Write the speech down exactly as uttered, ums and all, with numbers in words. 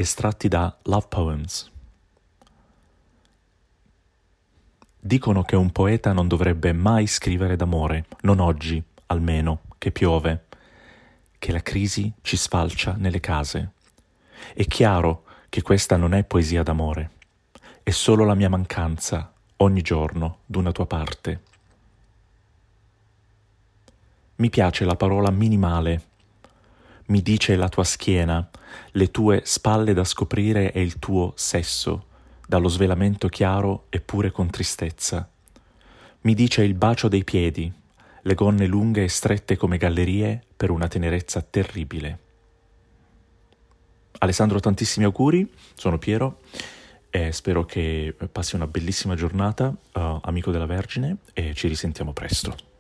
estratti da Love Poems. Dicono che un poeta non dovrebbe mai scrivere d'amore, non oggi, almeno, che piove, che la crisi ci sfalcia nelle case. È chiaro che questa non è poesia d'amore, è solo la mia mancanza, ogni giorno, d'una tua parte. Mi piace la parola minimale, mi dice la tua schiena, le tue spalle da scoprire e il tuo sesso, dallo svelamento chiaro eppure con tristezza. Mi dice il bacio dei piedi, le gonne lunghe e strette come gallerie per una tenerezza terribile. Alessandro, tantissimi auguri, sono Piero e spero che passi una bellissima giornata, uh, amico della Vergine, e ci risentiamo presto.